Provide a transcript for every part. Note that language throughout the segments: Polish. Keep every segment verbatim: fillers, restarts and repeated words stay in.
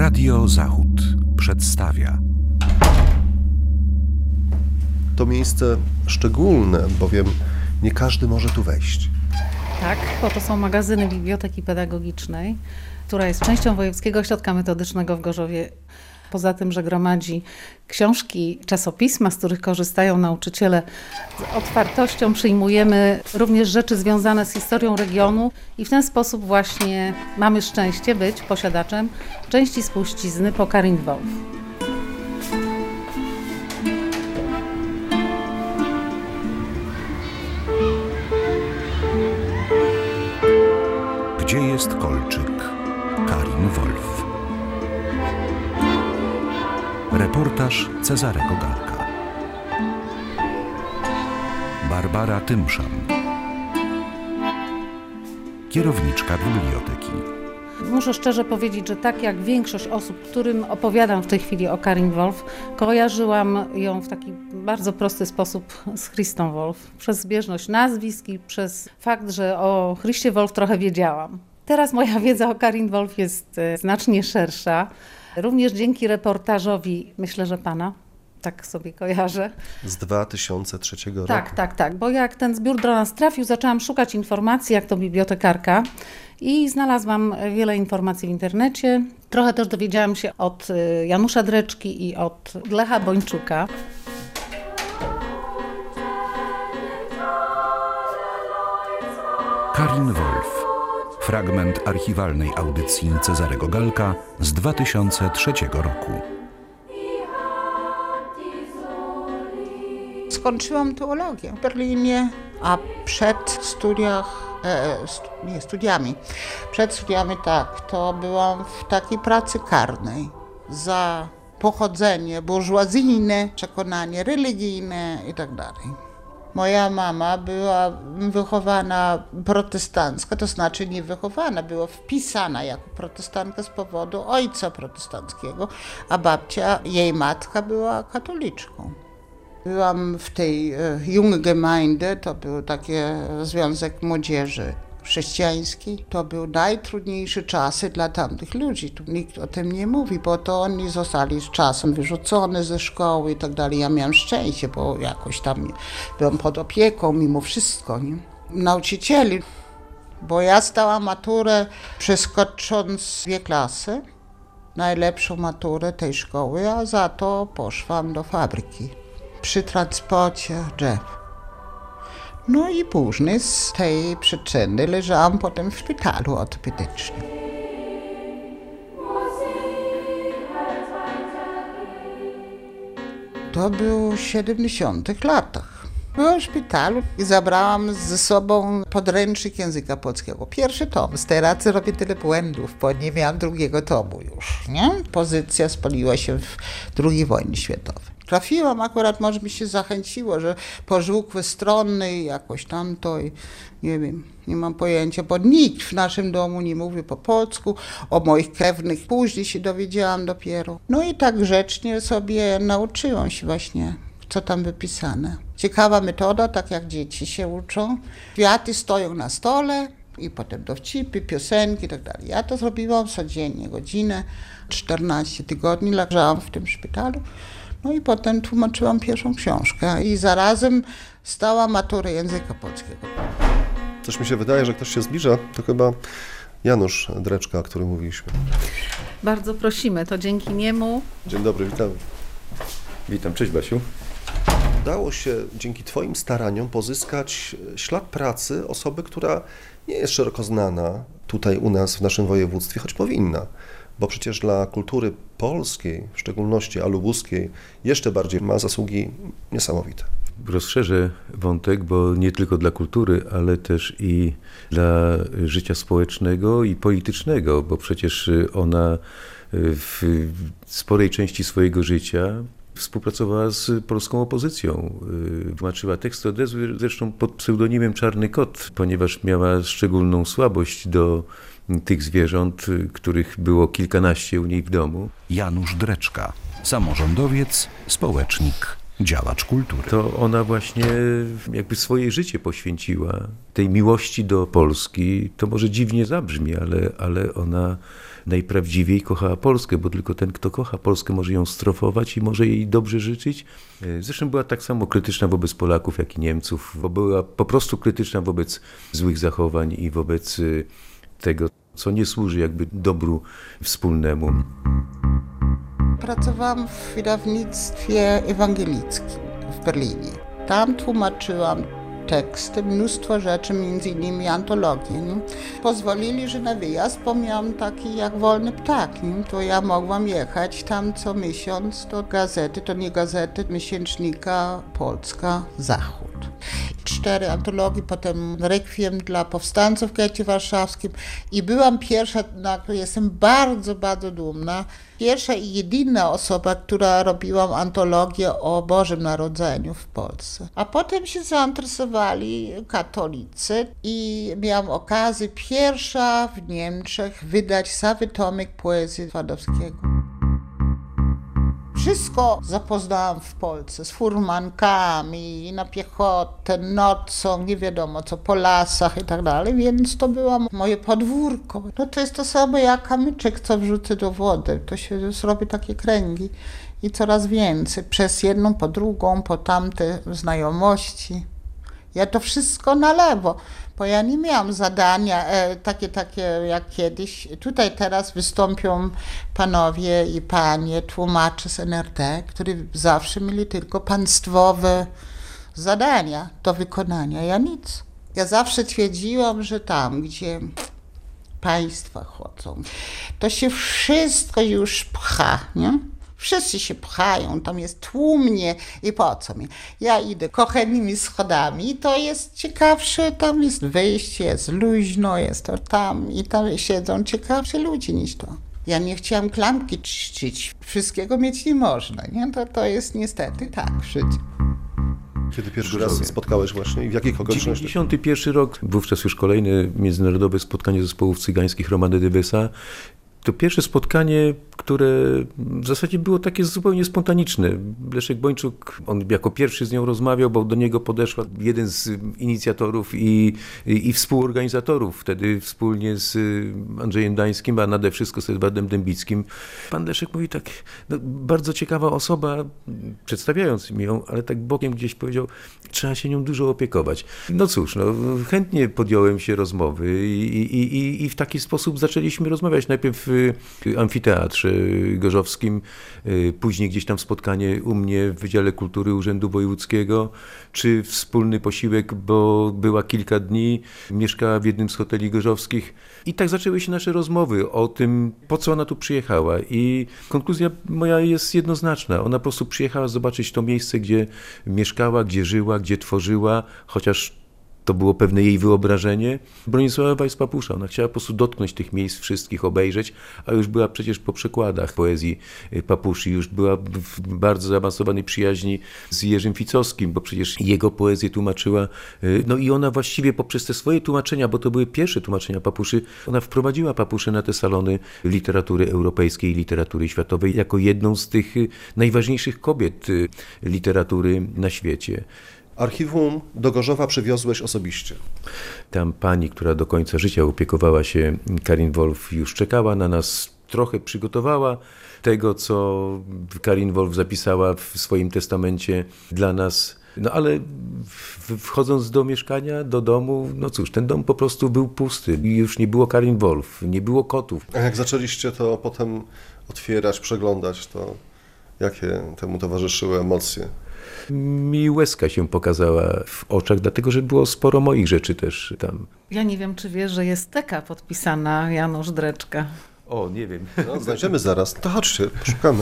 Radio Zachód przedstawia. To miejsce szczególne, bowiem nie każdy może tu wejść. Tak, bo to są magazyny Biblioteki Pedagogicznej, która jest częścią Wojewódzkiego Ośrodka Metodycznego w Gorzowie. Poza tym, że gromadzi książki, czasopisma, z których korzystają nauczyciele, z otwartością przyjmujemy również rzeczy związane z historią regionu i w ten sposób właśnie mamy szczęście być posiadaczem części spuścizny Pokarin-Wolf. Gdzie jest kolczyk? Karin Wolf. Reportaż Cezarego Galka. Barbara Tymszan, kierowniczka biblioteki. Muszę szczerze powiedzieć, że tak jak większość osób, którym opowiadam w tej chwili o Karin Wolf, kojarzyłam ją w taki bardzo prosty sposób z Christą Wolf. Przez zbieżność nazwisk i przez fakt, że o Chriscie Wolf trochę wiedziałam. Teraz moja wiedza o Karin Wolf jest znacznie szersza. Również dzięki reportażowi, myślę, że pana, tak sobie kojarzę. Z dwa tysiące trzeciego roku. Tak, tak, tak, bo jak ten zbiór do nas trafił, zaczęłam szukać informacji, jak to bibliotekarka i znalazłam wiele informacji w internecie. Trochę też dowiedziałam się od Janusza Dreczki i od Lecha Bończuka. Karin Wolf. Fragment archiwalnej audycji Cezarego Galka z dwa tysiące trzeciego roku. Skończyłam teologię w Berlinie, a przed studiach, e, stu, nie, studiami, przed studiami tak, to byłam w takiej pracy karnej za pochodzenie burżuazyjne, przekonanie religijne i tak dalej. Moja mama była wychowana protestancka, to znaczy nie wychowana, była wpisana jako protestantka z powodu ojca protestanckiego, a babcia, jej matka była katoliczką. Byłam w tej Junge Gemeinde, to był taki związek młodzieży chrześcijański. To był najtrudniejsze czasy dla tamtych ludzi. Tu nikt o tym nie mówi, bo to oni zostali z czasem wyrzuconi ze szkoły i tak dalej. Ja miałam szczęście, bo jakoś tam byłam pod opieką mimo wszystko. Nie? Nauczycieli, bo ja zdałam maturę przeskocząc dwie klasy, najlepszą maturę tej szkoły, a za to poszłam do fabryki przy transporcie drzew. No i później z tej przyczyny leżałam potem w szpitalu ortopedycznym. To było w siedemdziesiątych latach. Byłam w szpitalu i zabrałam ze sobą podręcznik języka polskiego. Pierwszy tom. Teraz robię tyle błędów, bo nie miałam drugiego tomu już. Nie? Pozycja spaliła się w drugiej wojnie światowej. Trafiłam akurat, może mi się zachęciło, że pożółkłe strony i jakoś tamto i nie wiem, nie mam pojęcia, bo nikt w naszym domu nie mówi po polsku, o moich krewnych później się dowiedziałam dopiero. No i tak grzecznie sobie nauczyłam się właśnie, co tam wypisane. Ciekawa metoda, tak jak dzieci się uczą. Kwiaty stoją na stole i potem dowcipy, piosenki i tak dalej. Ja to zrobiłam codziennie, godzinę, czternaście tygodni leżałam w tym szpitalu. No i potem tłumaczyłam pierwszą książkę i zarazem stała maturę języka polskiego. Coś mi się wydaje, że ktoś się zbliża, to chyba Janusz Dreczka, o którym mówiliśmy. Bardzo prosimy, to dzięki niemu. Dzień dobry, witamy. Witam, cześć Basiu. Udało się dzięki twoim staraniom pozyskać ślad pracy osoby, która nie jest szeroko znana tutaj u nas w naszym województwie, choć powinna. Bo przecież dla kultury polskiej, w szczególności alubuskiej, jeszcze bardziej ma zasługi niesamowite. Rozszerzę wątek, bo nie tylko dla kultury, ale też i dla życia społecznego i politycznego, bo przecież ona w sporej części swojego życia współpracowała z polską opozycją. Tłumaczyła teksty odezwy, zresztą pod pseudonimem Czarny Kot, ponieważ miała szczególną słabość do tych zwierząt, których było kilkanaście u niej w domu. Janusz Dreczka, samorządowiec, społecznik, działacz kultury. To ona właśnie jakby swoje życie poświęciła tej miłości do Polski. To może dziwnie zabrzmi, ale, ale ona najprawdziwiej kochała Polskę, bo tylko ten, kto kocha Polskę, może ją strofować i może jej dobrze życzyć. Zresztą była tak samo krytyczna wobec Polaków, jak i Niemców, bo była po prostu krytyczna wobec złych zachowań i wobec tego, co nie służy jakby dobru wspólnemu. Pracowałam w wydawnictwie ewangelickim w Berlinie. Tam tłumaczyłam teksty, mnóstwo rzeczy, między innymi antologię. Nie? Pozwolili, że na wyjazd, bo miałam taki jak wolny ptak, nie? To ja mogłam jechać tam co miesiąc do gazety, to nie gazety, miesięcznika Polska Zachód. Cztery antologie, potem rekwiem dla powstańców w getcie warszawskim i byłam pierwsza, na której jestem bardzo, bardzo dumna, pierwsza i jedyna osoba, która robiła antologię o Bożym Narodzeniu w Polsce. A potem się zainteresowali katolicy i miałam okazję pierwsza w Niemczech wydać cały tomik poezji Twardowskiego. Wszystko zapoznałam w Polsce z furmankami, na piechotę, nocą, nie wiadomo co, po lasach i tak dalej, więc to było moje podwórko. No to jest to samo jak kamyczek, co wrzucę do wody, to się zrobi takie kręgi i coraz więcej, przez jedną, po drugą, po tamte znajomości. Ja to wszystko na lewo, bo ja nie miałam zadania e, takie, takie jak kiedyś. Tutaj teraz wystąpią panowie i panie tłumacze z N R D, którzy zawsze mieli tylko państwowe zadania do wykonania. Ja nic. Ja zawsze twierdziłam, że tam, gdzie państwa chodzą, to się wszystko już pcha, nie? Wszyscy się pchają, tam jest tłumnie i po co mi? Ja idę kochanymi schodami i to jest ciekawsze, tam jest wyjście, jest luźno, jest to tam i tam siedzą ciekawsi ludzie niż to. Ja nie chciałam klamki czcić, wszystkiego mieć nie można, nie? To, to jest niestety tak w życiu. Kiedy pierwszy raz spotkałeś właśnie i w jakich okolicznościach? dziewięćdziesiąty pierwszy rok, wówczas już kolejne międzynarodowe spotkanie zespołów cygańskich Romany de Besa. To pierwsze spotkanie, które w zasadzie było takie zupełnie spontaniczne. Leszek Bończuk, on jako pierwszy z nią rozmawiał, bo do niego podeszła jeden z inicjatorów i, i, i współorganizatorów, wtedy wspólnie z Andrzejem Dańskim, a nade wszystko z Edwardem Dębickim. Pan Leszek mówi tak, no, bardzo ciekawa osoba, przedstawiając mi ją, ale tak bokiem gdzieś powiedział, trzeba się nią dużo opiekować. No cóż, no, chętnie podjąłem się rozmowy i, i, i, i w taki sposób zaczęliśmy rozmawiać. Najpierw w amfiteatrze gorzowskim, później gdzieś tam spotkanie u mnie w Wydziale Kultury Urzędu Wojewódzkiego, czy wspólny posiłek, bo była kilka dni, mieszkała w jednym z hoteli gorzowskich i tak zaczęły się nasze rozmowy o tym, po co ona tu przyjechała i konkluzja moja jest jednoznaczna. Ona po prostu przyjechała zobaczyć to miejsce, gdzie mieszkała, gdzie żyła, gdzie tworzyła, chociaż to było pewne jej wyobrażenie. Bronisława Weiss-Papusza, ona chciała po prostu dotknąć tych miejsc wszystkich, obejrzeć, a już była przecież po przekładach poezji Papuszy, już była w bardzo zaawansowanej przyjaźni z Jerzym Ficowskim, bo przecież jego poezję tłumaczyła. No i ona właściwie poprzez te swoje tłumaczenia, bo to były pierwsze tłumaczenia Papuszy, ona wprowadziła Papuszę na te salony literatury europejskiej, literatury światowej, jako jedną z tych najważniejszych kobiet literatury na świecie. Archiwum do Gorzowa przywiozłeś osobiście. Tam pani, która do końca życia opiekowała się Karin Wolf, już czekała na nas, trochę przygotowała tego, co Karin Wolf zapisała w swoim testamencie dla nas. No ale wchodząc do mieszkania, do domu, no cóż, ten dom po prostu był pusty. Już nie było Karin Wolf, nie było kotów. A jak zaczęliście to potem otwierać, przeglądać, to jakie temu towarzyszyły emocje? Mi łezka się pokazała w oczach, dlatego że było sporo moich rzeczy też tam. Ja nie wiem, czy wiesz, że jest teka podpisana Janusz Dreczka. O, nie wiem. No, znajdziemy zaraz. To chodźcie, poszukamy.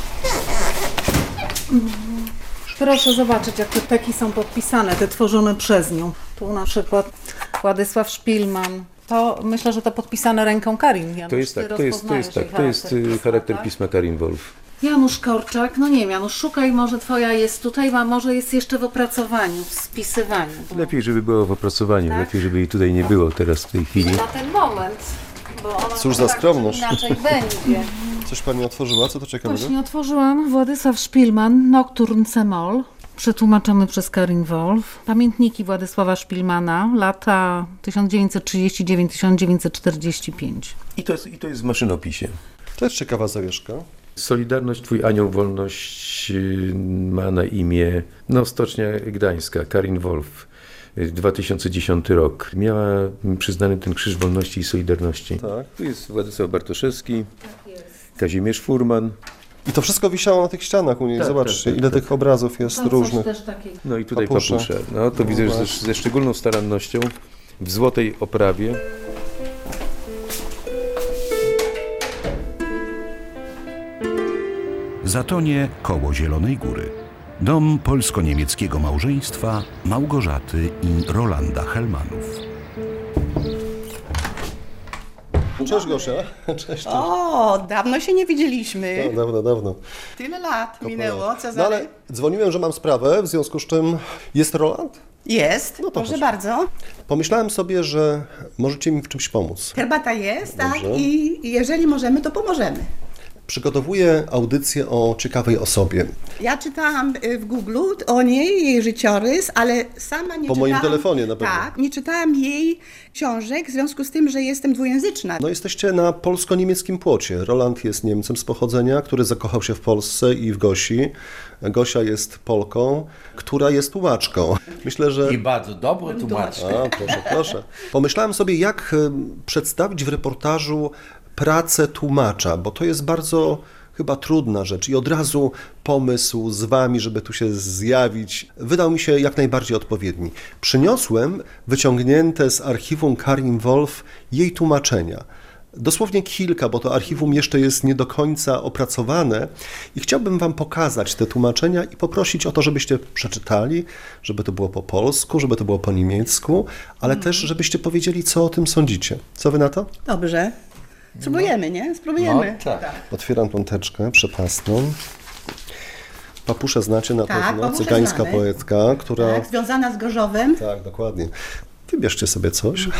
Proszę zobaczyć, jak te teki są podpisane, te tworzone przez nią. Tu na przykład Władysław Szpilman. To myślę, że to podpisane ręką Karin. Janusz, to jest tak, to jest, to jest tak, to jest pisma, charakter tak? pisma Karin Wolf. Janusz Korczak, no nie wiem, Janusz, szukaj, może twoja jest tutaj, a może jest jeszcze w opracowaniu, w spisywaniu. Bo... Lepiej, żeby było w opracowaniu, tak? Lepiej, żeby jej tutaj nie było teraz w tej chwili. Na ten moment, bo ona cóż za tak, skromność. Inaczej będzie. Coś pani otworzyła, co to ciekawego? Właśnie otworzyłam Władysław Szpilman, Nocturne C-moll. Przetłumaczony przez Karin Wolf. Pamiętniki Władysława Szpilmana, lata tysiąc dziewięćset trzydziesty dziewiąty do tysiąc dziewięćset czterdziesty piąty. I to jest, i to jest w maszynopisie. To jest ciekawa zawieszka. Solidarność, Twój Anioł Wolność ma na imię, no, Stocznia Gdańska, Karin Wolf, dwa tysiące dziesiąty rok. Miała przyznany ten Krzyż Wolności i Solidarności. Tak. Tu jest Władysław Bartoszewski, Kazimierz Furman. I to wszystko wisiało na tych ścianach u niej. Tak, Zobaczcie, tak, tak, ile tak. tych obrazów jest różnych. Też takiej... No i tutaj Papusze. papusze. No to widzę, że ze, ze szczególną starannością w złotej oprawie. Zatonie koło Zielonej Góry. Dom polsko-niemieckiego małżeństwa Małgorzaty i Rolanda Hellmanów. Cześć Gosia. Cześć. cześć. O, dawno się nie widzieliśmy. No, dawno, dawno. Tyle lat minęło, No Cezary. ale dzwoniłem, że mam sprawę, w związku z czym jest Roland? Jest, No to proszę chodź. bardzo. Pomyślałem sobie, że możecie mi w czymś pomóc. Herbata jest, tak? Dobrze. I jeżeli możemy, to pomożemy. Przygotowuję audycję o ciekawej osobie. Ja czytałam y, w Google o niej, jej życiorys, ale sama nie Po czytałam... moim telefonie na pewno. Tak, nie czytałam jej książek w związku z tym, że jestem dwujęzyczna. No jesteście na polsko-niemieckim płocie. Roland jest Niemcem z pochodzenia, który zakochał się w Polsce i w Gosi. Gosia jest Polką, która jest tłumaczką. Myślę, że... I bardzo dobry tłumacz. A, proszę, proszę. Pomyślałem sobie, jak em, przedstawić w reportażu pracę tłumacza, bo to jest bardzo chyba trudna rzecz i od razu pomysł z wami, żeby tu się zjawić, wydał mi się jak najbardziej odpowiedni. Przyniosłem wyciągnięte z archiwum Karin Wolf jej tłumaczenia. Dosłownie kilka, bo to archiwum jeszcze jest nie do końca opracowane i chciałbym wam pokazać te tłumaczenia i poprosić o to, żebyście przeczytali, żeby to było po polsku, żeby to było po niemiecku, ale też żebyście powiedzieli, co o tym sądzicie. Co wy na to? Dobrze. Spróbujemy, nie? Spróbujemy. No, tak. Otwieram tą teczkę przepasną. Papuszę znacie na Tak, pewno, Papuszę cygańska znamy. poetka, która... Tak, związana z Gorzowem. Tak, dokładnie. Wybierzcie sobie coś.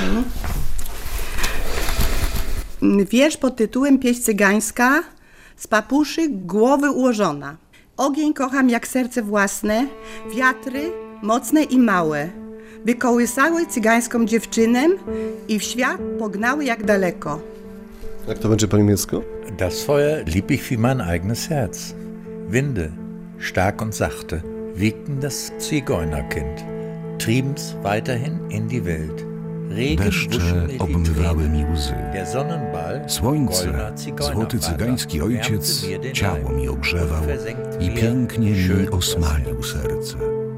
Wiersz pod tytułem Pieśń cygańska, z papuszy głowy ułożona. Ogień kocham jak serce własne, wiatry mocne i małe. Wykołysały cygańską dziewczynę i w świat pognały jak daleko. Jak to będzie po niemiecku? Das Feuer lieb ich wie mein eigenes Herz. Winde, stark und sachte, wiegten das Zigeunerkind, trieben's weiterhin in die Welt. Regen Deszcze wuschen mir die obmywały Tränen. mi łzy. Der Sonnenball, Słońce, goldener Zigeunervater, złoty cygański ojciec, wärmte mir den ciało Leib mi ogrzewał und versenkte i mir pięknie mi schön das osmalił Herz. serce.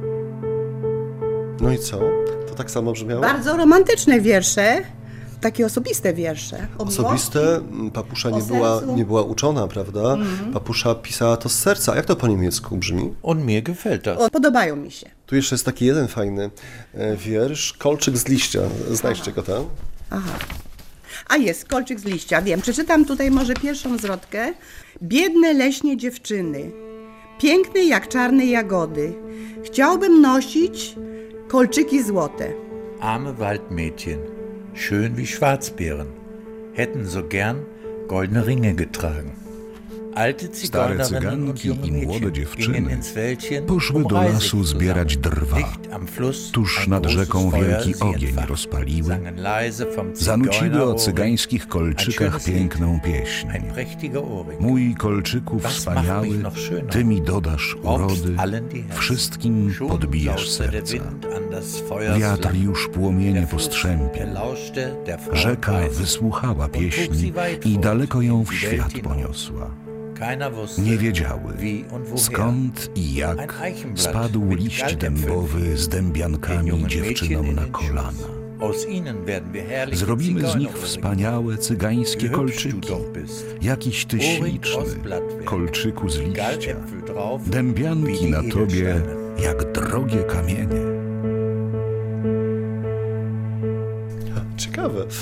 No i co? To tak samo brzmiało? Bardzo romantyczne wiersze, takie osobiste wiersze. O Osobiste. Papusza nie o była, sercu. nie była uczona, prawda? Papusza pisała to z serca. Jak to po niemiecku brzmi? Und mir gefällt das. miłości. O, podobają mi się. Tu jeszcze jest taki jeden fajny e, wiersz. Kolczyk z liścia. Znajdźcie go tam. Aha. A jest, kolczyk z liścia, wiem. Przeczytam tutaj może pierwszą zwrotkę. Biedne leśnie dziewczyny, piękne jak czarne jagody. Chciałbym nosić kolczyki złote. Arme Waldmädchen, schön wie Schwarzbeeren, hätten so gern goldene Ringe getragen. Alte Stare Zigeunerinnen und cyganki junge i młode Mädchen dziewczyny gingen ins Wäldchen, poszły um do Reisig lasu zu zbierać sammeln. drwa. Dicht am Fluss Tuż ein nad großes rzeką Feuer wielki sie ogień entfachen, rozpaliły. sangen leise vom Zanuciły o Zigeunerohrring cygańskich ein kolczykach schönes Lied, piękną pieśń. ein prächtiger Ohrring. Mój kolczyku Was wspaniały, macht mich noch schöner? ty mi dodasz Raubst urody, allen die Herzen. wszystkim Schon podbijasz sauste der serca. Wind an das Feuers Wiatr Flammen. już płomienie Der Fluss postrzępił. erlauschte der Frau Rzeka Preis wysłuchała und trug pieśni sie weit i fort daleko ją in w die świat Welt hinaus. poniosła. Keiner wusste, Nie wiedziały, wie und woher. skąd i Ein jak Eichenblatt spadł mit liść Galtäpfeln dębowy z den dębiankami jungen dziewczynom Mädchen na in den kolana. Schoß. Aus ihnen werden wir herrliche Zrobimy z nich Zigeunerohrringe. wspaniałe cygańskie Wie hübsch du kolczyki. doch bist. Jakiś ty Ohrring śliczny, aus Blattwerk. kolczyku z liścia. Galtäpfel drauf, wie Dębianki die na tobie Edelsteine. jak drogie kamienie. Ciekawe.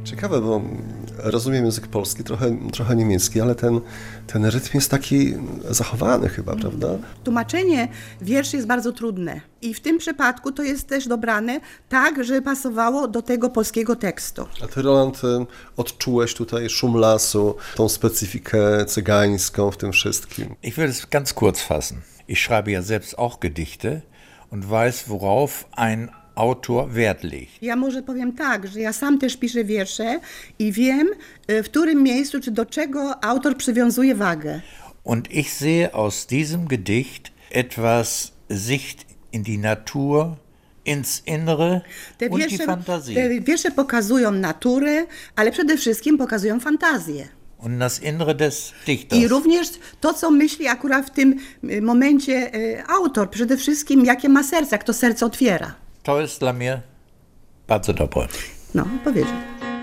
Ciekawe, bo rozumiem język polski, trochę, trochę niemiecki, ale ten, ten rytm jest taki zachowany chyba, prawda? Tłumaczenie wierszy jest bardzo trudne i w tym przypadku to jest też dobrane tak, żeby pasowało do tego polskiego tekstu. A ty, Roland, odczułeś tutaj szum lasu, tą specyfikę cygańską w tym wszystkim? Ich will es ganz kurz fassen. Ich schreibe ja selbst auch Gedichte und weiß, worauf ein Autor Wert legt. Ja może powiem tak, że ja sam też piszę wiersze i wiem, w którym miejscu czy do czego autor przywiązuje wagę. Und ich sehe aus diesem Gedicht etwas Sicht in die Natur, ins Innere Te und wiersze, die Fantasie. te wiersze pokazują naturę, ale przede wszystkim pokazują fantazję. Und das Innere des Dichters. I również to, co myśli akurat w tym momencie autor, przede wszystkim jakie ma serce, jak to serce otwiera. To jest dla mnie bardzo dobre. No, powiedział.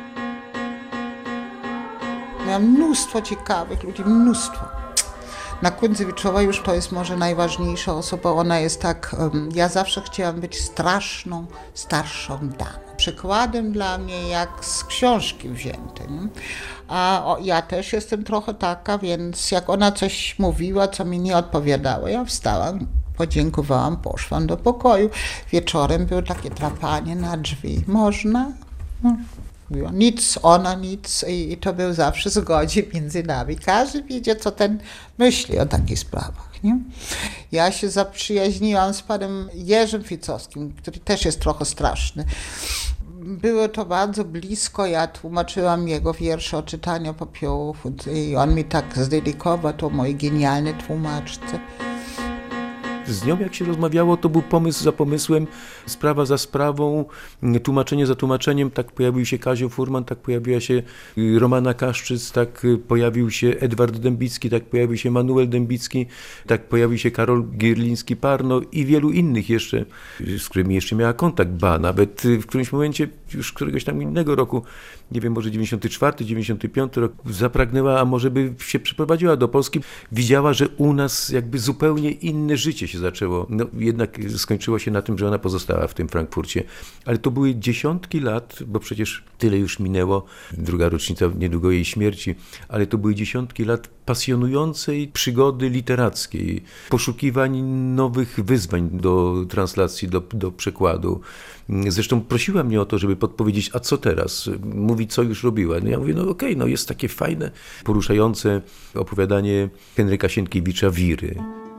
Miałam mnóstwo ciekawych ludzi, mnóstwo. Na Kundzewiczowa już to jest może najważniejsza osoba, ona jest tak, um, ja zawsze chciałam być straszną, starszą damą. Przykładem dla mnie jak z książki wziętym. A o, ja też jestem trochę taka, więc jak ona coś mówiła, co mi nie odpowiadało, ja wstałam, podziękowałam, poszłam do pokoju. Wieczorem było takie trapanie na drzwi. Można? No. Mówiła, nic, ona nic i, i to był zawsze zgodzie między nami. Każdy wiedział, co ten myśli o takich sprawach. Nie? Ja się zaprzyjaźniłam z panem Jerzym Ficowskim, który też jest trochę straszny. Było to bardzo blisko, ja tłumaczyłam jego wiersze o czytaniu popiołów i on mi tak zdedykował to mojej genialnej tłumaczce. Z nią jak się rozmawiało, to był pomysł za pomysłem, sprawa za sprawą, tłumaczenie za tłumaczeniem. Tak pojawił się Kazio Furman, tak pojawiła się Romana Kaszczyc, tak pojawił się Edward Dębicki, tak pojawił się Manuel Dębicki, tak pojawił się Karol Gierliński-Parno i wielu innych jeszcze, z którymi jeszcze miała kontakt Ba. Nawet w którymś momencie, już któregoś tam innego roku, nie wiem, może dziewięćdziesiąty czwarty, dziewięćdziesiąty piąty rok, zapragnęła, a może by się przeprowadziła do Polski. Widziała, że u nas jakby zupełnie inne życie się zaczęło. No, jednak skończyło się na tym, że ona pozostała w tym Frankfurcie. Ale to były dziesiątki lat, bo przecież tyle już minęło, druga rocznica niedługo jej śmierci, ale to były dziesiątki lat pasjonującej przygody literackiej, poszukiwań nowych wyzwań do translacji, do, do przekładu. Zresztą prosiła mnie o to, żeby podpowiedzieć, a co teraz? Mówi, co już robiła. No ja mówię, no okej, okay, no jest takie fajne, poruszające opowiadanie Henryka Sienkiewicza Wiry.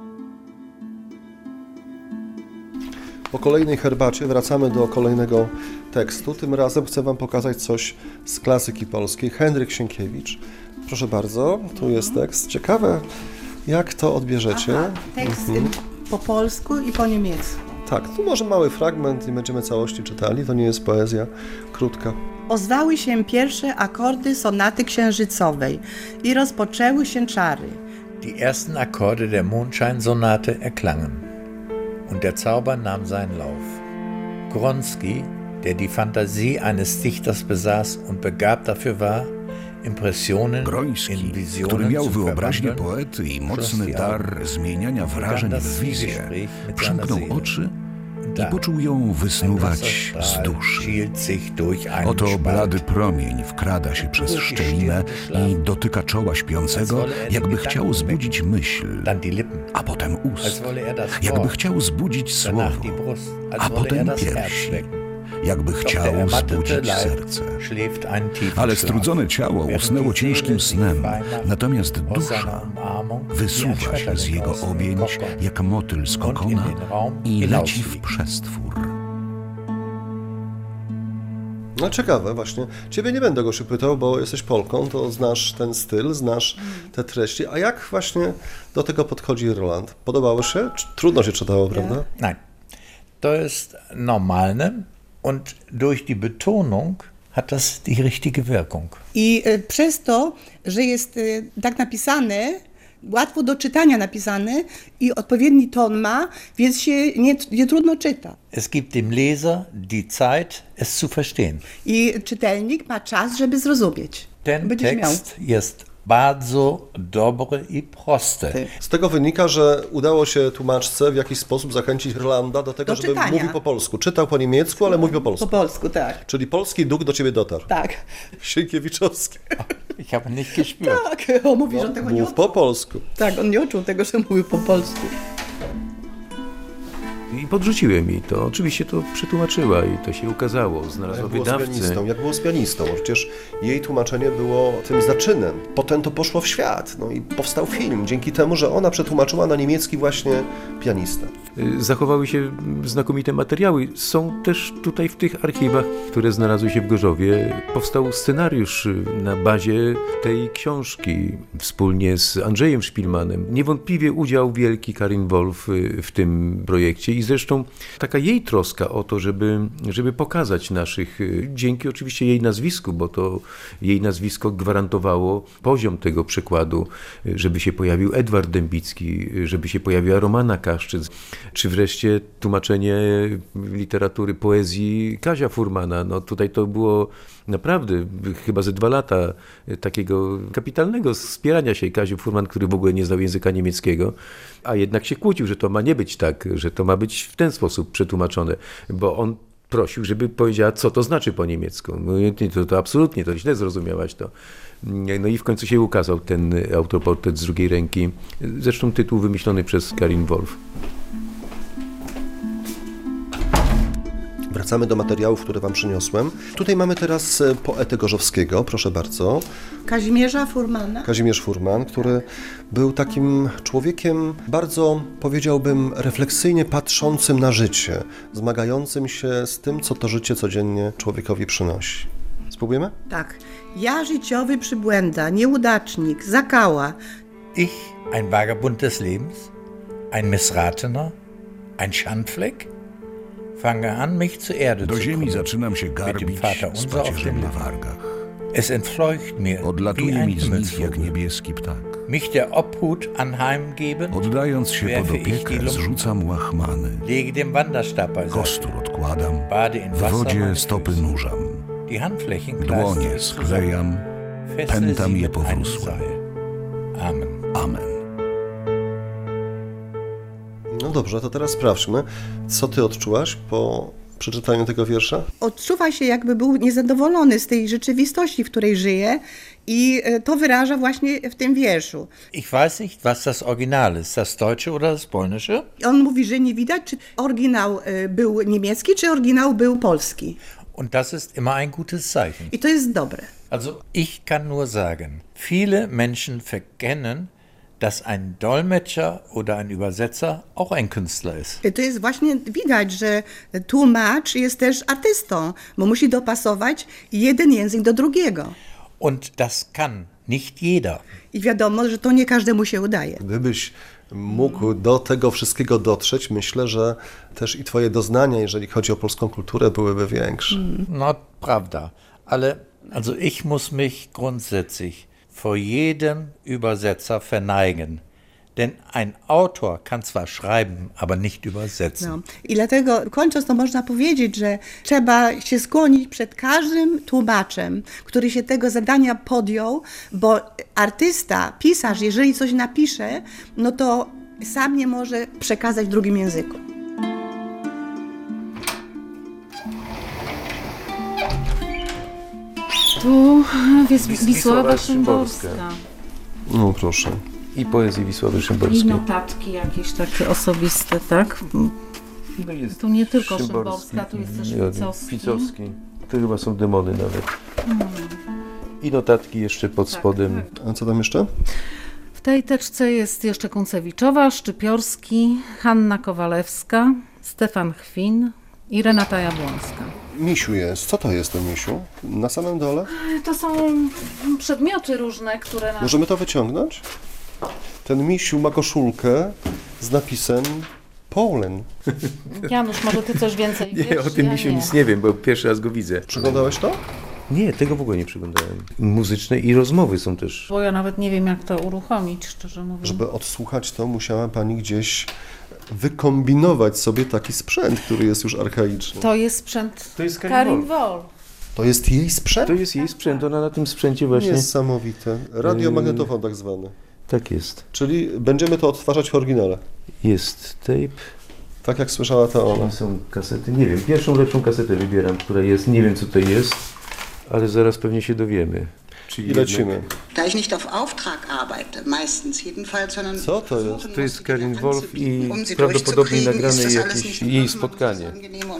Po kolejnej herbacie wracamy do kolejnego tekstu. Tym razem chcę wam pokazać coś z klasyki polskiej. Henryk Sienkiewicz. Proszę bardzo, tu jest tekst. Ciekawe, jak to odbierzecie. Aha, tekst mhm. po polsku i po niemiecku. Tak, tu może mały fragment i będziemy całości czytali. To nie jest poezja krótka. Ozwały się pierwsze akordy sonaty księżycowej i rozpoczęły się czary. Die ersten Akkorde der Mondscheinsonate erklangen und der Zauber nahm seinen Lauf. Gronski, der die Fantasie eines Dichters besaß und begabt dafür war, Impressionen Groński, in Visionen który miał zu wyobraźnię verwandeln, poety i mocny schloss die dar Augen, zmieniania wrażeń begann das w wizję, Zwiegespräch mit przymknął seiner Seele. oczy Und i da, poczuł ją ein wysnuwać blasser z Strahl duszy. schielt sich durch einen Oto Spalt. blady promień wkrada się przez Durch die szczelinę Stirn i dotyka czoła als śpiącego, wolle er die jakby Gedanken chciał zbudzić wecken, myśl, dann die Lippen, a potem als ust, wolle er das jakby Wort, chciał zbudzić danach słowo, die Brust, als a wolle er potem das Herz piersi, wecken. jakby Doch der chciał ermattete zbudzić Leib serce. schläft einen tiefen Ale Schlaf, strudzone ciało während usnęło die Seele ciężkim sich snem, Weihnacht natomiast aus seiner dusza Umarmung wie ein wysuwa się z Schmetterling jego aus dem objęć Kokon jak motyl z und in kokona den Raum i leci w hinausfliegt. przestwór. No ciekawe właśnie. Ciebie nie będę go się pytał, bo jesteś Polką, to znasz ten styl, znasz te treści. A jak właśnie do tego podchodzi Roland? Podobało się? Trudno się czytało, prawda? Nein, to ist normalne und durch die Betonung hat das die richtige Wirkung. I y, przez to, że jest y, tak napisane, łatwo do czytania napisane i odpowiedni ton ma, więc się nie, nie trudno czyta. Es gibt dem Leser die Zeit, es zu verstehen. I czytelnik ma czas, żeby zrozumieć. Ten Będziesz miał. Text jest bardzo dobre i proste. Z tego wynika, że udało się tłumaczce w jakiś sposób zachęcić Irlanda do tego, Do żeby czytania. mówił po polsku. Czytał po niemiecku, ale mówił po polsku. Po polsku, tak. Czyli polski duch do ciebie dotarł. Tak. Sienkiewiczowski. Ich habe nicht gespürt. Tak, on mówi, że on tego nie Mów po odczuł. polsku. Tak, on nie odczuł tego, że mówił po polsku. I podrzuciłem jej to. Oczywiście to przetłumaczyła i to się ukazało. Znalazła Jak było z wydawcę. pianistą? Jak było z pianistą? Bo przecież jej tłumaczenie było tym zaczynem. Potem to poszło w świat. No i powstał film dzięki temu, że ona przetłumaczyła na niemiecki właśnie pianistę. Zachowały się znakomite materiały. Są też tutaj w tych archiwach, które znalazły się w Gorzowie. Powstał scenariusz na bazie tej książki wspólnie z Andrzejem Szpilmanem. Niewątpliwie udział wielki Karin Wolf w tym projekcie i zresztą taka jej troska o to, żeby, żeby pokazać naszych, dzięki oczywiście jej nazwisku, bo to jej nazwisko gwarantowało poziom tego przekładu, żeby się pojawił Edward Dębicki, żeby się pojawiła Romana Kaszczyc, czy wreszcie tłumaczenie literatury, poezji Kazia Furmana. No tutaj to było naprawdę chyba ze dwa lata takiego kapitalnego wspierania się. Kaziu Furman, który w ogóle nie znał języka niemieckiego, a jednak się kłócił, że to ma nie być tak, że to ma być w ten sposób przetłumaczone, bo on prosił, żeby powiedziała, co to znaczy po niemiecku. No, to, to absolutnie, to źle zrozumiałaś to. No i w końcu się ukazał ten autoportret z drugiej ręki. Zresztą tytuł wymyślony przez Karin Wolf. Wracamy do materiałów, które wam przyniosłem. Tutaj mamy teraz poetę gorzowskiego, proszę bardzo. Kazimierza Furmana. Kazimierz Furman, który był takim człowiekiem bardzo, powiedziałbym, refleksyjnie patrzącym na życie, zmagającym się z tym, co to życie codziennie człowiekowi przynosi. Spróbujemy? Tak. Ja życiowy przybłęda, nieudacznik, zakała. Ich, ein Vagabund des Lebens, ein Missratener, ein Schandfleck, fange an, mich zur Erde Do zu ziemi kommen, zaczynam się mit dem garbić Vater z unser auf pacierzem dem na Land. wargach. Es entfleucht mir wie Odlatuje ein mi z nich jak Himmelsvogel. niebieski ptak. Mich der Obhut anheimgeben, Oddając się pod werfe ich die opiekę, Lumpen, zrzucam łachmany. lege den Wanderstab beiseite, Kostur odkładam, bade in w Wasser wodzie meine stopy Füße. nurzam. Die Handflächen kleister Dłonie ich zusammen, sklejam, fessle pętam sie je mit einem powrósłe. Seil. Amen. Amen. No dobrze, to teraz sprawdźmy, co ty odczułaś po przeczytaniu tego wiersza? Odczuwa się, jakby był niezadowolony z tej rzeczywistości, w której żyje i e, to wyraża właśnie w tym wierszu. Ich weiß nicht, was das Original ist, das Deutsche oder das Polnische. On mówi, że nie widać, czy oryginał e, był niemiecki, czy oryginał był polski. Und das ist immer ein gutes Zeichen. I to jest dobre. Also ich kann nur sagen, viele Menschen verkennen, dass ein Dolmetscher oder ein Übersetzer auch ein Künstler ist. To jest właśnie widać, że tłumacz jest też artystą, bo musi dopasować jeden język do drugiego. Und das kann nicht jeder. I wiadomo, że to nie każdemu się udaje. Gdybyś mógł do tego wszystkiego dotrzeć, myślę, że też i twoje doznania, jeżeli chodzi o polską kulturę, byłyby większe. Na prawda, ale also ich muss mich grundsätzlich vor jedem Übersetzer verneigen. Denn ein Autor kann zwar schreiben, aber nicht übersetzen. No. I dlatego kończąc to można powiedzieć, że trzeba się skłonić przed każdym tłumaczem, który się tego zadania podjął, bo artysta, pisarz, jeżeli coś napisze, no to sam nie może przekazać w drugim języku. Tu jest Wis- Wisława Wisława Szymborska. Szymborska. No proszę. I poezji Wisławy I Szymborskiej. notatki jakieś takie osobiste, tak? No jest Tu nie tylko Szymborski, Szymborska, tu jest też nie, Ficowski. Ficowski. To chyba są demony nawet. I notatki jeszcze pod Tak, spodem. tak. A co tam jeszcze? W tej teczce jest jeszcze Kącewiczowa, Szczypiorski, Hanna Kowalewska, Stefan Chwin i Renata Jabłońska. Misiu jest. Co to jest ten misiu? Na samym dole? To są przedmioty różne, które nam... Możemy to wyciągnąć? Ten misiu ma koszulkę z napisem Polen. Janusz, może ty coś więcej wiesz? Nie, o tym ja misiu nie. nic nie wiem, bo pierwszy raz go widzę. Przeglądałeś to? Nie, tego w ogóle nie przeglądałem. Muzyczne i rozmowy są też. Bo ja nawet nie wiem, jak to uruchomić, szczerze mówiąc. Żeby odsłuchać to, musiała pani gdzieś wykombinować sobie taki sprzęt, który jest już archaiczny. To jest sprzęt To jest Karin Karin Wolf. Wolf. To jest jej sprzęt? To jest jej sprzęt, ona na tym sprzęcie właśnie... Niesamowite. Radiomagnetofon tak zwany. Tak jest. Czyli będziemy to odtwarzać w oryginale. Jest tape. Tak jak słyszała ta ona. Są kasety, nie wiem, pierwszą lepszą kasetę wybieram, która jest, nie wiem co to jest, ale zaraz pewnie się dowiemy. I lecimy. Da ich nicht auf Auftrag arbeite, meistens jedenfalls, sondern Co to jest? To jest Karin Wolf i prawdopodobnie nagrane jakieś jej spotkanie.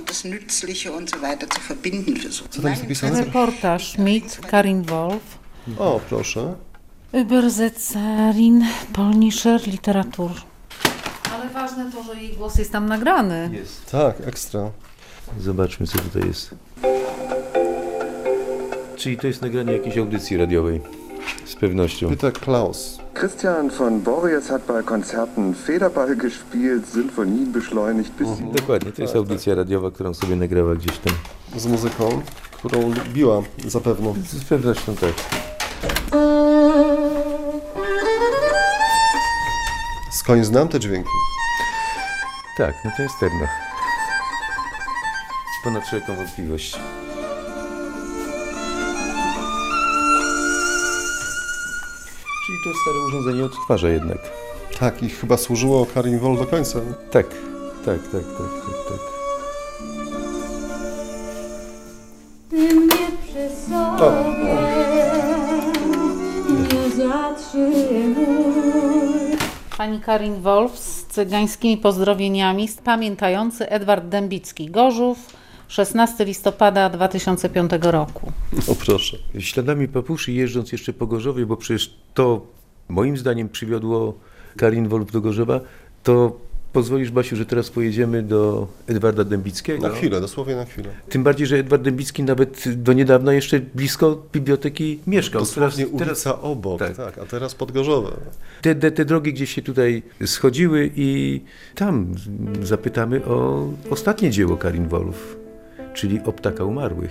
Co tam jest napisane? Reportaż Schmidt, Karin Wolf. O, proszę. Übersetzerin polnischer Literatur. Ale ważne to, że jej głos jest tam nagrany. Jest. Tak, ekstra. Zobaczmy co tutaj jest. Czyli to jest nagranie jakiejś audycji radiowej. Z pewnością. Peter Klaus. Christian von Borries hat bei Konzerten Federball gespielt, Sinfonien beschleunigt bis sie... Dokładnie, to jest audycja radiowa, którą sobie nagrała gdzieś tam. Z muzyką, którą lubiła zapewne. Z pewnością tak. Skądś znam te dźwięki. Tak, no to jest terno. Ponad wszelką wątpliwość. Czyli to stare urządzenie odtwarza jednak. Tak, i chyba służyło Karin Wolf do końca. Tak, tak, tak, tak, tak, tak. Ty mnie przy sobie nie zatrzymuj. Pani Karin Wolf z cygańskimi pozdrowieniami, pamiętający Edward Dębicki, Gorzów, szesnastego listopada dwa tysiące piątego roku. O proszę. Śladami papuszy jeżdżąc jeszcze po Gorzowie, bo przecież to moim zdaniem przywiodło Karin Wolf do Gorzowa, to pozwolisz, Basiu, że teraz pojedziemy do Edwarda Dębickiego? Na chwilę, dosłownie na chwilę. Tym bardziej, że Edward Dębicki nawet do niedawna jeszcze blisko biblioteki mieszkał. Dosłownie teraz, ulica teraz, obok, tak. tak, a teraz pod Gorzowem. Te, te, te drogi gdzieś się tutaj schodziły i tam zapytamy o ostatnie dzieło Karin Wolf, czyli o ptaka umarłych.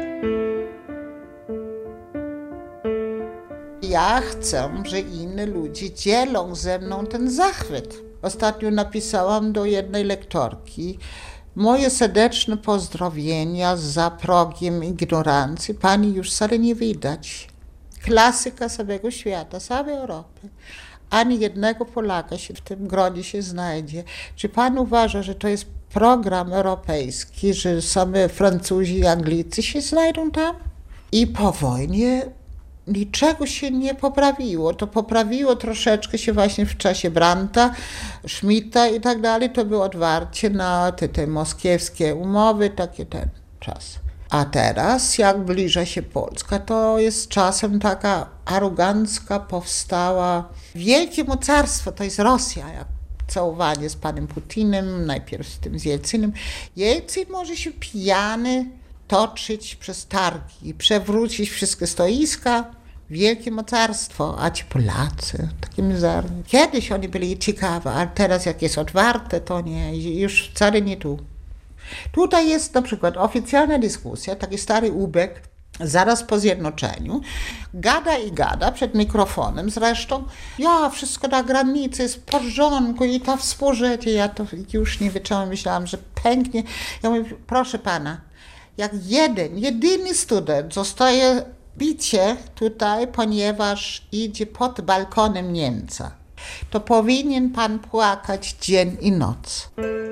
Ja chcę, że inni ludzie dzielą ze mną ten zachwyt. Ostatnio napisałam do jednej lektorki moje serdeczne pozdrowienia za progiem ignorancji. Pani już wcale nie widać. Klasyka całego świata, całej Europy. Ani jednego Polaka się w tym gronie się znajdzie. Czy pan uważa, że to jest program europejski, że same Francuzi i Anglicy się znajdą tam? I po wojnie niczego się nie poprawiło. To poprawiło troszeczkę się właśnie w czasie Brandta, Schmidta i tak dalej. To było otwarcie na te, te moskiewskie umowy, taki ten czas. A teraz, jak zbliża się Polska, to jest czasem taka arogancka powstała wielkie mocarstwo, to jest Rosja, jak całowanie z panem Putinem, najpierw z tym z Jelcynem. Jelcyn może się pijany toczyć przez targi i przewrócić wszystkie stoiska, wielkie mocarstwo, a ci Polacy, takie mizerne. Kiedyś oni byli ciekawi, a teraz jak jest otwarte, to nie, już wcale nie tu. Tutaj jest na przykład oficjalna dyskusja, taki stary ubek, zaraz po zjednoczeniu, gada i gada przed mikrofonem zresztą, ja, wszystko na granicy jest w porządku i to współżycie, ja to już nie wytrzymałam, myślałam, że pęknie. Ja mówię, proszę pana, jak jeden, jedyny student zostaje bicie tutaj, ponieważ idzie pod balkonem Niemca, to powinien pan płakać dzień i noc.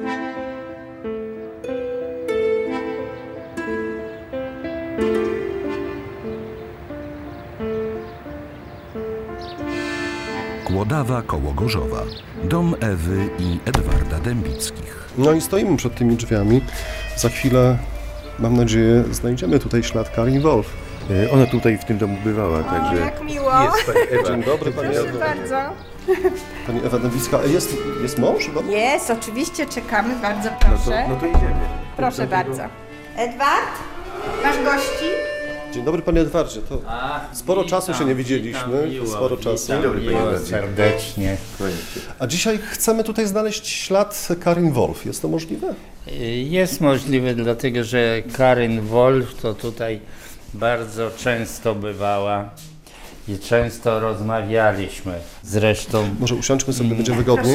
Kłodawa koło Gorzowa. Dom Ewy i Edwarda Dębickich. No i stoimy przed tymi drzwiami. Za chwilę, mam nadzieję, znajdziemy tutaj ślad Karin Wolf. Ona tutaj w tym domu bywała, także... Jak miło. Jest pani Ewa. Dzień dobry, pani Proszę Ewa. bardzo. Pani Ewa Dębicka. A jest, jest mąż? Chyba? Jest, oczywiście, czekamy, bardzo No to, proszę. no to idziemy. Proszę Do tego- bardzo. Edward, masz gości? Dzień dobry, panie Edwardzie. To sporo czasu się nie widzieliśmy. Sporo czasu. Serdecznie. A dzisiaj chcemy tutaj znaleźć ślad Karin Wolf. Jest to możliwe? Jest możliwe, dlatego że Karin Wolf to tutaj bardzo często bywała. i często rozmawialiśmy. Zresztą... Może usiądźmy sobie, będzie wygodniej.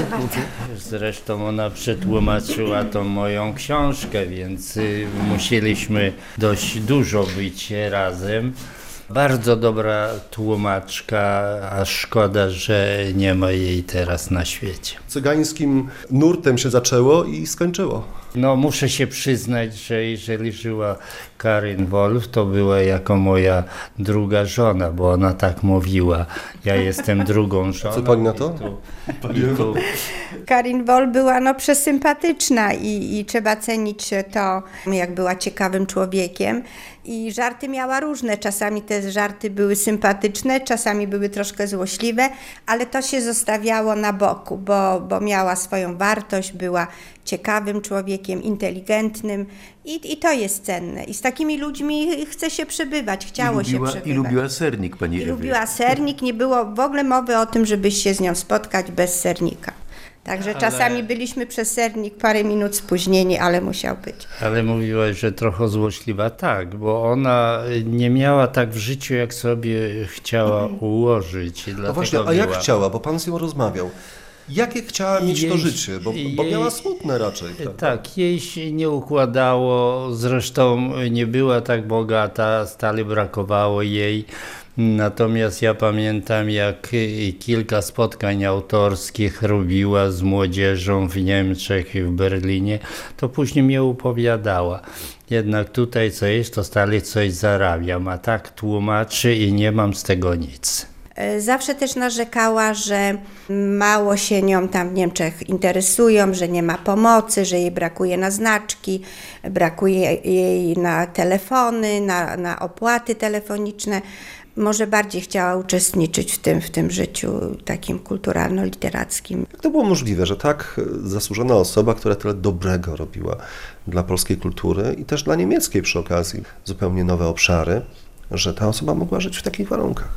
Zresztą ona przetłumaczyła tą moją książkę, więc y, musieliśmy dość dużo być razem. Bardzo dobra tłumaczka, a szkoda, że nie ma jej teraz na świecie. Cygańskim nurtem się zaczęło i skończyło. No muszę się przyznać, że jeżeli żyła Karin Wolf, to była jako moja druga żona, bo ona tak mówiła. Ja jestem drugą żoną. Co pani na to? I tu, i tu. Karin Wolf była no przesympatyczna i, i trzeba cenić to, jak była ciekawym człowiekiem. I żarty miała różne. Czasami te żarty były sympatyczne, czasami były troszkę złośliwe, ale to się zostawiało na boku, bo, bo miała swoją wartość, była ciekawym człowiekiem, inteligentnym i, i to jest cenne. I z takimi ludźmi chce się przebywać, chciało I lubiła, się przebywać. I lubiła sernik, pani I Ewie. lubiła sernik, nie było w ogóle mowy o tym, żeby się z nią spotkać bez sernika. Także Ale- czasami byliśmy przez sernik parę minut spóźnieni, ale musiał być. Ale mówiłaś, że trochę złośliwa, tak, bo ona nie miała tak w życiu, jak sobie chciała ułożyć. I No dlatego właśnie, a jak była... chciała, bo pan z nią rozmawiał. Jakie chciała mieć to Jej- życie? Bo, bo jej- miała smutne raczej. prawda? Tak, jej się nie układało, zresztą nie była tak bogata, stale brakowało jej. Natomiast ja pamiętam, jak kilka spotkań autorskich robiła z młodzieżą w Niemczech i w Berlinie, to później mnie opowiadała. Jednak tutaj co jest, to stale coś zarabiam, a tak tłumaczy i nie mam z tego nic. Zawsze też narzekała, że mało się nią tam w Niemczech interesują, że nie ma pomocy, że jej brakuje na znaczki, brakuje jej na telefony, na, na opłaty telefoniczne. Może bardziej chciała uczestniczyć w tym, w tym życiu takim kulturalno-literackim. Jak to było możliwe, że tak zasłużona osoba, która tyle dobrego robiła dla polskiej kultury i też dla niemieckiej przy okazji, zupełnie nowe obszary, że ta osoba mogła żyć w takich warunkach?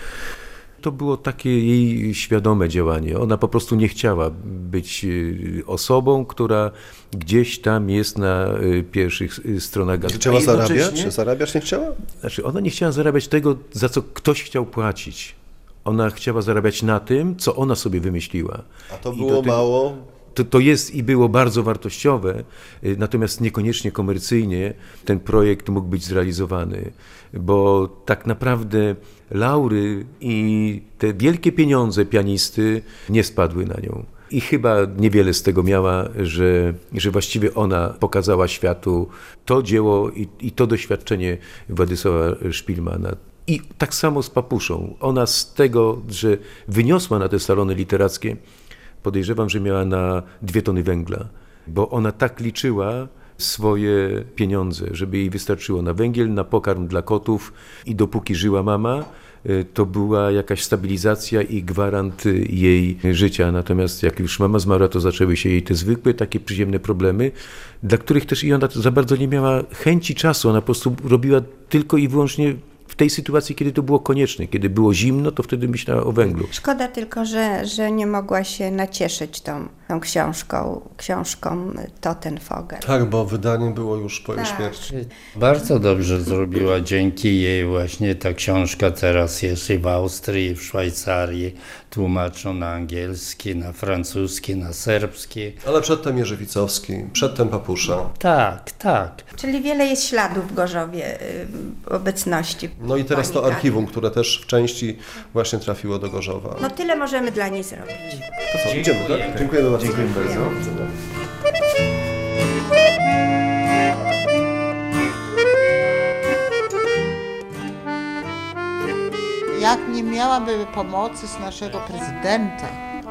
To było takie jej świadome działanie. Ona po prostu nie chciała być y, osobą, która gdzieś tam jest na y, pierwszych y, stronach gazet. Chciała A jednocześnie- zarabiać? Czy zarabiać nie chciała? Znaczy, ona nie chciała zarabiać tego, za co ktoś chciał płacić. Ona chciała zarabiać na tym, co ona sobie wymyśliła. A to I było do tego- mało. To, to jest i było bardzo wartościowe, y, natomiast niekoniecznie komercyjnie ten projekt mógł być zrealizowany, bo tak naprawdę laury i te wielkie pieniądze pianisty nie spadły na nią. I chyba niewiele z tego miała, że, że właściwie ona pokazała światu to dzieło i, i to doświadczenie Władysława Szpilmana. I tak samo z Papuszą. Ona z tego, że wyniosła na te salony literackie, podejrzewam, że miała na dwie tony węgla, bo ona tak liczyła swoje pieniądze, żeby jej wystarczyło na węgiel, na pokarm dla kotów i dopóki żyła mama, to była jakaś stabilizacja i gwarant jej życia. Natomiast jak już mama zmarła, to zaczęły się jej te zwykłe, takie przyziemne problemy, dla których też i ona za bardzo nie miała chęci czasu. Ona po prostu robiła tylko i wyłącznie w tej sytuacji, kiedy to było konieczne. Kiedy było zimno, to wtedy myślała o węglu. Szkoda tylko, że, że nie mogła się nacieszyć tą, tą książką, książką Totenvogel. Tak, bo wydanie było już po jej Tak. śmierci. Bardzo dobrze zrobiła, dzięki jej właśnie ta książka teraz jest i w Austrii, i w Szwajcarii, tłumaczą na angielski, na francuski, na serbski. Ale przedtem Jerzy Wicowski, przedtem Papusza. Tak, tak. Czyli wiele jest śladów w Gorzowie y, obecności. No i teraz to pani archiwum, Karin. które też w części właśnie trafiło do Gorzowa. No tyle możemy dla niej zrobić. To co, idziemy, tak? Dziękujemy bardzo. Dziękuję bardzo. Jak nie miałaby pomocy z naszego prezydenta,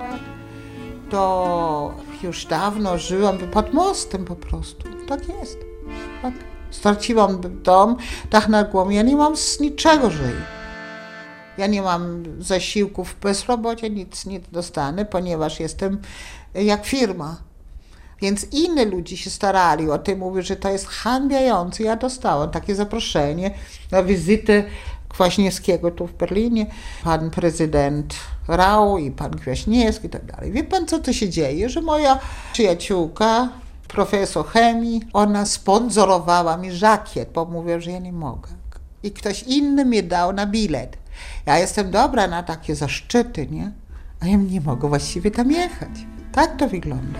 to już dawno żyłam pod mostem po prostu. Tak jest. Tak. Straciłam dom, dach nad głową. Ja nie mam z niczego żyję. Ja nie mam zasiłków w bezrobocie, nic nie dostanę, ponieważ jestem jak firma. Więc inni ludzie się starali o tym, mówią, że to jest hańbiające. Ja dostałam takie zaproszenie na wizytę Kwaśniewskiego tu w Berlinie, pan prezydent Rau i pan Kwaśniewski i tak dalej. Wie pan, co to się dzieje? Że moja przyjaciółka, profesor chemii, ona sponsorowała mi żakiet, bo mówię, że ja nie mogę. i ktoś inny mi dał na bilet. Ja jestem dobra na takie zaszczyty, nie? A ja nie mogę właściwie tam jechać. Tak to wygląda.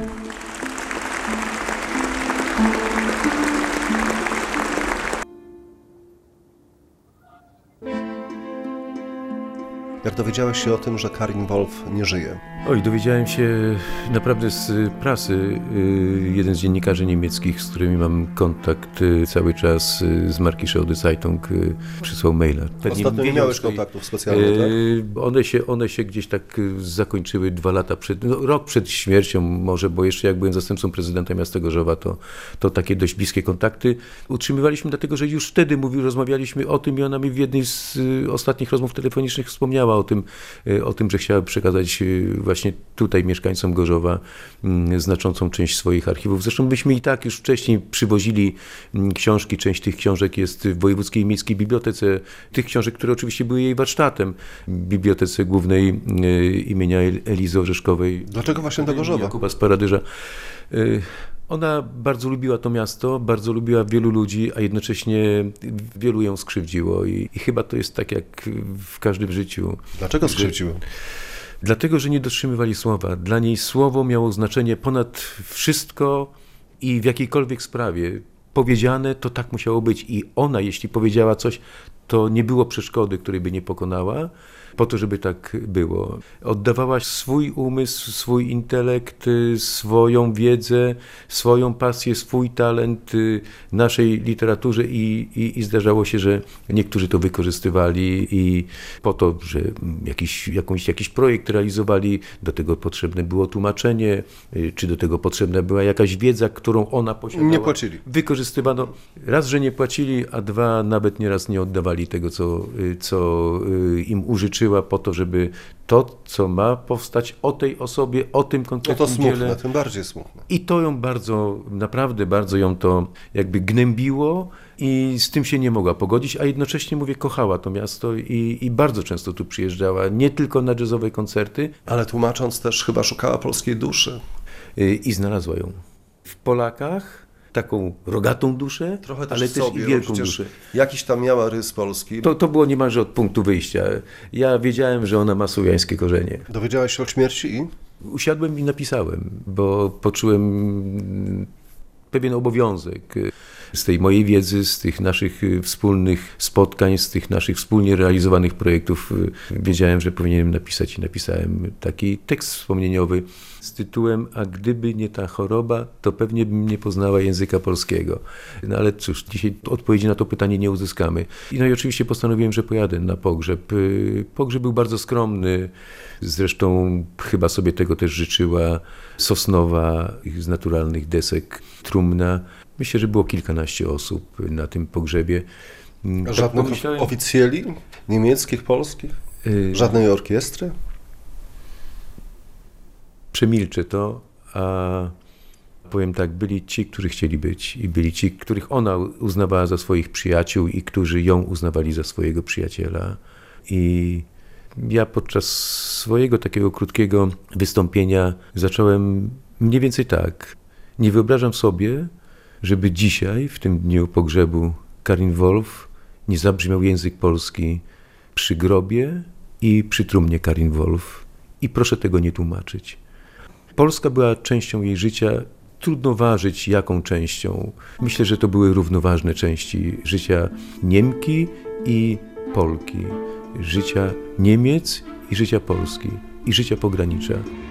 Jak dowiedziałeś się o tym, że Karin Wolf nie żyje? Oj, dowiedziałem się naprawdę z prasy. Jeden z dziennikarzy niemieckich, z którymi mam kontakt cały czas, z Märkische Zeitung, przysłał maila. Ostatnio nie miałeś kontaktów specjalnych, tak? One się, one się gdzieś tak zakończyły dwa lata przed, no, rok przed śmiercią może, bo jeszcze jak byłem zastępcą prezydenta miasta Gorzowa, to, to takie dość bliskie kontakty utrzymywaliśmy, dlatego że już wtedy mówił, rozmawialiśmy o tym i ona mi w jednej z ostatnich rozmów telefonicznych wspomniała o tym, o tym, że chciała przekazać właśnie tutaj mieszkańcom Gorzowa znaczącą część swoich archiwów. Zresztą byśmy i tak już wcześniej przywozili książki, część tych książek jest w Wojewódzkiej Miejskiej Bibliotece, tych książek, które oczywiście były jej warsztatem, w Bibliotece Głównej imienia Elizy Orzeszkowej. Dlaczego właśnie do Gorzowa? Jakuba z Paradyża. Ona bardzo lubiła to miasto, bardzo lubiła wielu ludzi, a jednocześnie wielu ją skrzywdziło i, i chyba to jest tak jak w każdym życiu. Dlaczego skrzywdziło? Dlatego, że nie dotrzymywali słowa. Dla niej słowo miało znaczenie ponad wszystko i w jakiejkolwiek sprawie. Powiedziane to tak musiało być i ona, jeśli powiedziała coś, to nie było przeszkody, której by nie pokonała, po to, żeby tak było. Oddawała swój umysł, swój intelekt, swoją wiedzę, swoją pasję, swój talent naszej literaturze i, i, i zdarzało się, że niektórzy to wykorzystywali i po to, że jakiś, jakąś, jakiś projekt realizowali, do tego potrzebne było tłumaczenie, czy do tego potrzebna była jakaś wiedza, którą ona posiadała. Nie płacili. Wykorzystywano. Raz, że nie płacili, a dwa, nawet nieraz nie oddawali tego, co, co im użyczyła, po to, żeby to, co ma powstać o tej osobie, o tym konkretnym dziele. No to smutne, dziele. tym bardziej smutne. I to ją bardzo, naprawdę bardzo ją to jakby gnębiło i z tym się nie mogła pogodzić, a jednocześnie, mówię, kochała to miasto i, i bardzo często tu przyjeżdżała, nie tylko na jazzowe koncerty. Ale tłumacząc też chyba szukała polskiej duszy. I znalazła ją w Polakach. Taką rogatą duszę, Trochę też ale też sobie, i wielką no duszę. Jakiś tam miała rys polski. To, to było niemalże od punktu wyjścia. Ja wiedziałem, że ona ma słowiańskie korzenie. Dowiedziałeś się o śmierci i? Usiadłem i napisałem, bo poczułem pewien obowiązek z tej mojej wiedzy, z tych naszych wspólnych spotkań, z tych naszych wspólnie realizowanych projektów. Wiedziałem, że powinienem napisać i napisałem taki tekst wspomnieniowy z tytułem „A gdyby nie ta choroba, to pewnie bym nie poznała języka polskiego”. No ale cóż, dzisiaj odpowiedzi na to pytanie nie uzyskamy. I no i oczywiście postanowiłem, że pojadę na pogrzeb. Pogrzeb był bardzo skromny, zresztą chyba sobie tego też życzyła. Sosnowa, z naturalnych desek, trumna. Myślę, że było kilkanaście osób na tym pogrzebie. Żadnych tak pomyślałem... oficjeli niemieckich, polskich? Żadnej orkiestry? Przemilczę to, a powiem tak, byli ci, którzy chcieli być i byli ci, których ona uznawała za swoich przyjaciół i którzy ją uznawali za swojego przyjaciela. I ja podczas swojego takiego krótkiego wystąpienia zacząłem mniej więcej tak. Nie wyobrażam sobie, żeby dzisiaj, w tym dniu pogrzebu Karin Wolf, nie zabrzmiał język polski przy grobie i przy trumnie Karin Wolf. I proszę tego nie tłumaczyć. Polska była częścią jej życia. Trudno ważyć, jaką częścią. Myślę, że to były równoważne części życia Niemki i Polki. Życia Niemiec i życia Polski. I życia pogranicza.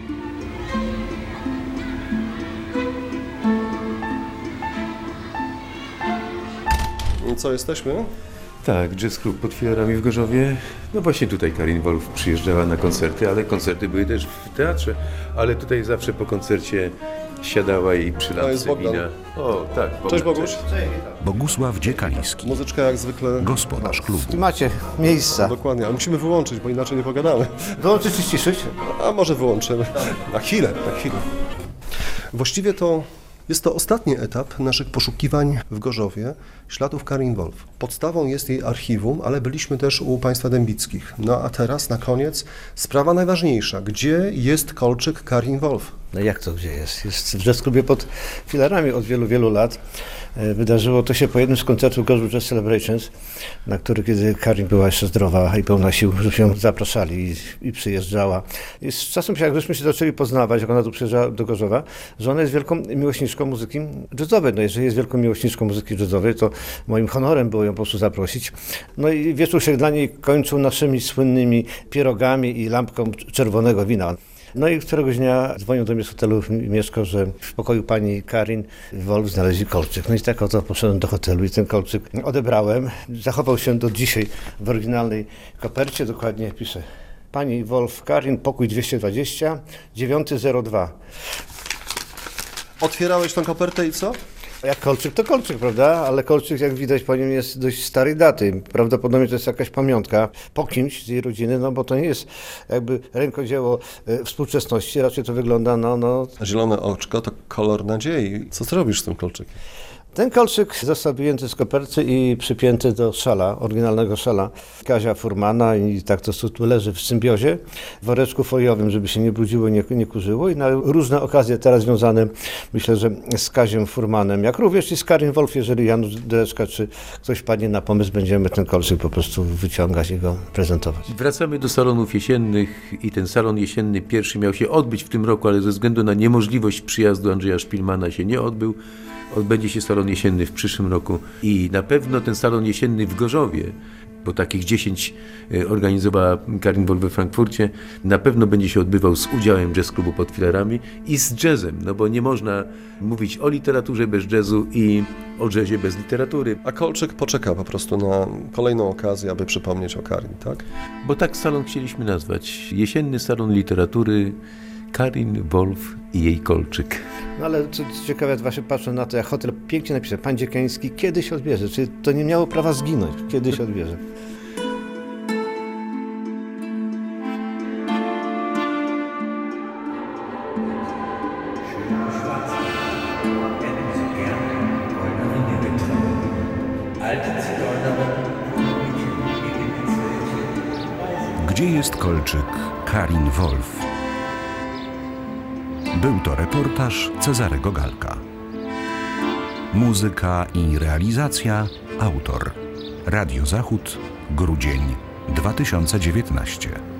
I co, jesteśmy? Tak, Jazz Club pod filarami w Gorzowie. No właśnie tutaj Karin Wolf przyjeżdżała na koncerty, ale koncerty były też w teatrze. Ale tutaj zawsze po koncercie siadała i przy lampce wina. O, tak. Bogdan. Cześć Boguś. Bogusław Dziekaliński, Muzyczka jak zwykle. gospodarz klubu. Tu macie miejsca. Dokładnie, ale musimy wyłączyć, bo inaczej nie pogadamy. Wyłączyć czy ściszyć? A może wyłączymy. Na chwilę, na chwilę. Właściwie to jest to ostatni etap naszych poszukiwań w Gorzowie śladów Karin Wolf. Podstawą jest jej archiwum, ale byliśmy też u państwa dębickich. No a teraz na koniec sprawa najważniejsza. Gdzie jest kolczyk Karin Wolf? No jak to gdzie jest? Jest w jazz klubie pod filarami od wielu, wielu lat. Wydarzyło to się po jednym z koncertów Gospel Jazz Celebrations, na który kiedy Karin była jeszcze zdrowa i pełna sił, żeśmy ją zapraszali i, i przyjeżdżała. I z czasem, jak żeśmy się zaczęli poznawać, jak ona tu przyjeżdżała do Gorzowa, że ona jest wielką miłośniczką muzyki jazzowej. No jeżeli jest wielką miłośniczką muzyki jazzowej, to moim honorem było ją po prostu zaprosić. No i wieczór się dla niej kończył naszymi słynnymi pierogami i lampką czerwonego wina. No i któregoś dnia dzwonił do mnie z hotelu Mieszko, że w pokoju pani Karin Wolf znaleźli kolczyk. No i tak oto poszedłem do hotelu i ten kolczyk odebrałem. Zachował się do dzisiaj w oryginalnej kopercie, dokładnie pisze pani Wolf Karin, pokój dwieście dwadzieścia, dziewiąty zero dwa. Otwierałeś tą kopertę i co? Jak kolczyk, to kolczyk, prawda? Ale kolczyk, jak widać po nim, jest dość starej daty. Prawdopodobnie to jest jakaś pamiątka po kimś z jej rodziny, no bo to nie jest jakby rękodzieło e, współczesności, raczej to wygląda no... no... Zielone oczko to kolor nadziei. Co zrobisz z tym kolczykiem? Ten kolczyk został wyjęty z koperty i przypięty do szala, oryginalnego szala Kazia Furmana i tak to tu leży w symbiozie, w woreczku foliowym, żeby się nie brudziło, nie, nie kurzyło i na różne okazje teraz związane, myślę, że z Kaziem Furmanem, jak również i z Karin Wolf, jeżeli Janusz Dereczka czy ktoś wpadnie na pomysł, będziemy ten kolczyk po prostu wyciągać i go prezentować. Wracamy do salonów jesiennych i ten salon jesienny pierwszy miał się odbyć w tym roku, ale ze względu na niemożliwość przyjazdu Andrzeja Szpilmana się nie odbył. Odbędzie się salon jesienny w przyszłym roku i na pewno ten salon jesienny w Gorzowie, bo takich dziesięć organizowała Karin Wolf we Frankfurcie, na pewno będzie się odbywał z udziałem jazz klubu pod filarami i z jazzem, no bo nie można mówić o literaturze bez jazzu i o jazzie bez literatury. A kolczyk poczeka po prostu na kolejną okazję, aby przypomnieć o Karin, tak? Bo tak salon chcieliśmy nazwać. Jesienny salon literatury Karin Wolf i jej kolczyk. No ale co ciekawe, właśnie patrzę na to, jak hotel pięknie napisał, pan Dziekeński kiedyś odbierze, czyli to nie miało prawa zginąć, kiedyś odbierze. Gdzie jest kolczyk Karin Wolf? Był to reportaż Cezarego Galka. Muzyka i realizacja autor. Radio Zachód, grudzień dwa tysiące dziewiętnasty.